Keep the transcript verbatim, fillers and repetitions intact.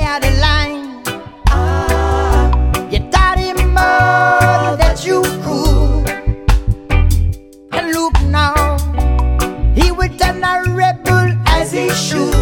out of line. Ah, you taught him more that you could. And look now, he will turn a rebel as he should.